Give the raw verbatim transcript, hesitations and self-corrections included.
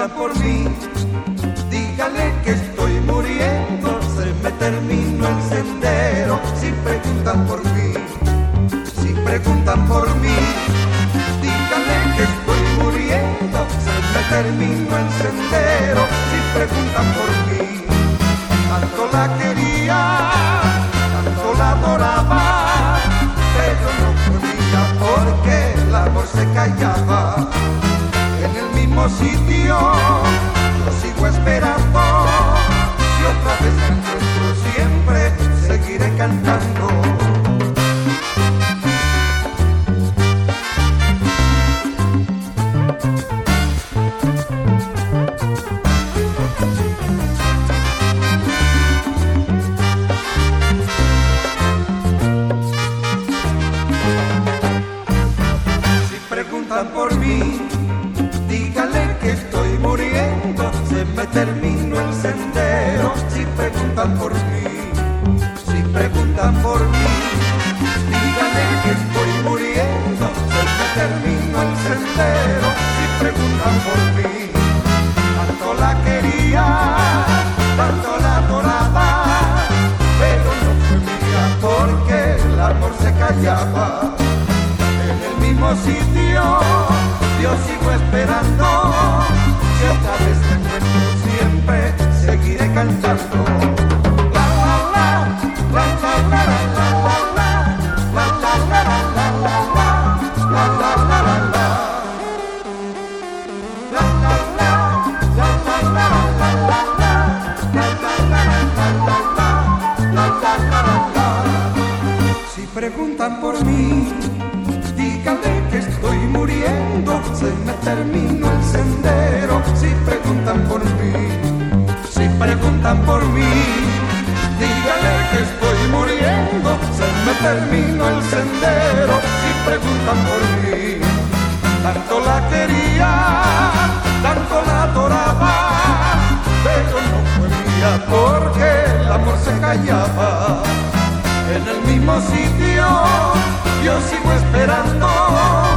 preguntan por mí, dígale que estoy muriendo, se me terminó el sendero. Si preguntan por mí, si preguntan por mí, dígale que estoy muriendo, se me terminó el sendero. Si preguntan por mí, tanto la quería, tanto la adoraba, pero no podía porque el amor se callaba. En el mismo sitio yo sigo esperando, si otra vez me encuentro siempre seguiré cantando. Si preguntan por mí, dígale que estoy muriendo, se me terminó el sendero. Si preguntan por mí, si preguntan por mí, dígale que estoy muriendo, se me terminó el sendero. Si preguntan por mí, tanto la quería, tanto la adoraba, pero no fue mía porque el amor se callaba. En el mismo sitio yo sigo esperando, si otra vez me encuentro siempre seguiré cantando. La la la, la la la la la la, la la la la la la, la la la la la, la la la, la la la la la la, la la la la la la. Si preguntan por mí, dígale que estoy muriendo, se me terminó el sendero. Si preguntan por mí, si preguntan por mí, dígale que estoy muriendo, se me terminó el sendero. Si preguntan por mí, tanto la quería, tanto la adoraba, pero no fue mía porque el amor se callaba. En el mismo sitio yo sigo esperando,